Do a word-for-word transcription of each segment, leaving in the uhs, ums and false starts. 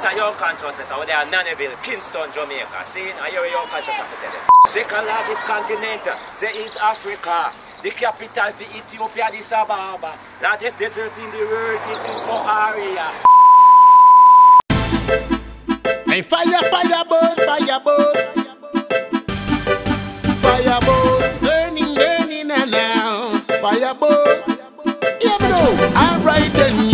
a young consciousness over there in Nannyville, Kingston, Jamaica. See, I hear a young consciousness, I tell you. Second largest continent, the East Africa. The capital for Ethiopia, Addis Ababa. Largest desert in the world is the Sahara. Hey, fire, fire, burn, fire, burn. Fire, burn, burning, burning, and now. Fire, burn. Yeah, me know. Alright then,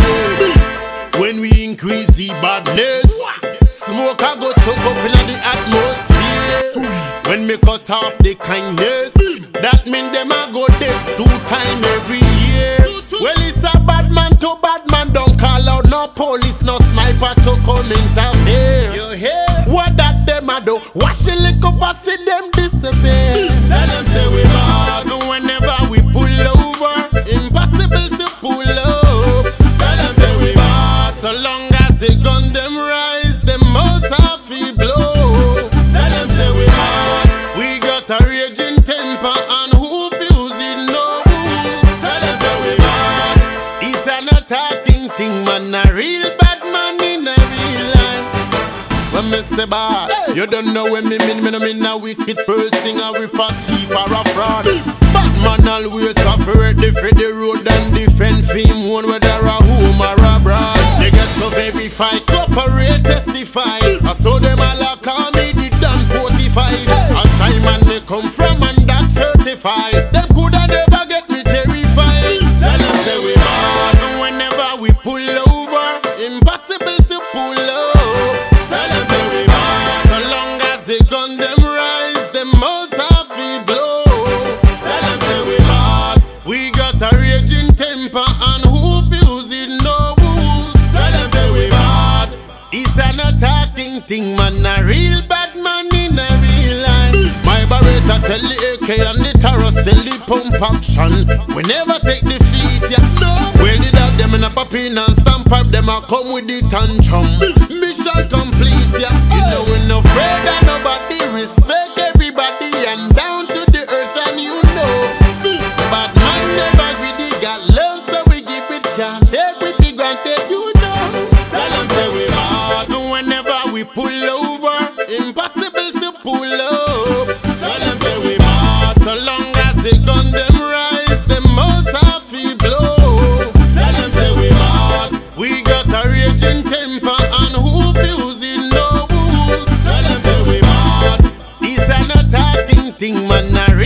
yeah. When we increase the badness, smoke a go choke up in the atmosphere. When me cut off the kindness, that mean them a go dead two time every year. Well, it's a bad man to bad man, don't call out no police, no sniper to come interfere. You hear? What that them a do? Wash the liquor for see them disappear. Tell them say we bad whenever we pull over, impossible to pull up. Tell them say we bad, so long as the gun them rise, them most have to blow. Tell them say we bad, we got a raging temper and who feels it no. Tell them say we bad, it's an attacking thing, man, a real bad man in a real life. When me say bad, hey, you don't know when me mean, me no mean a wicked person, a with a thief or a fraud. Bad man always suffer the for the road and defend him one whether a home or abroad. They get to verify, cooperate, testify. I saw them all a call me the done forty-five. A time man me come from and that's certified. Them coulda never get me terrified. Tell them say we bad whenever we pull over, impossible to pull up. Tell them say we bad, so long as the gun them rise, them most have to blow. Tell them say we bad, we got a raging temper and who feels it no. Tell them say we bad, it's an attacking thing, man, a real bad man in a real life. My Beretta tell the A K and the Taurus tell the pump action. We never take defeat, yeah, no. Well, the dog them in a poppin' and stamp up, them a come with the tantrum. Mission complete, yeah. You know we no afraid of nobody, respect everybody and down to the earth, and you know. But man never greedy, got love, so we give it, can't take with the granted, you know. Tell them say we bad whenever we pull over, impossible to pull up. Tell them say we bad, so long as the gun them rise, them most have to blow. Tell them say we bad, we got a raging temper and who feels it no. Tell them say we bad, it's an attacking thing, man, a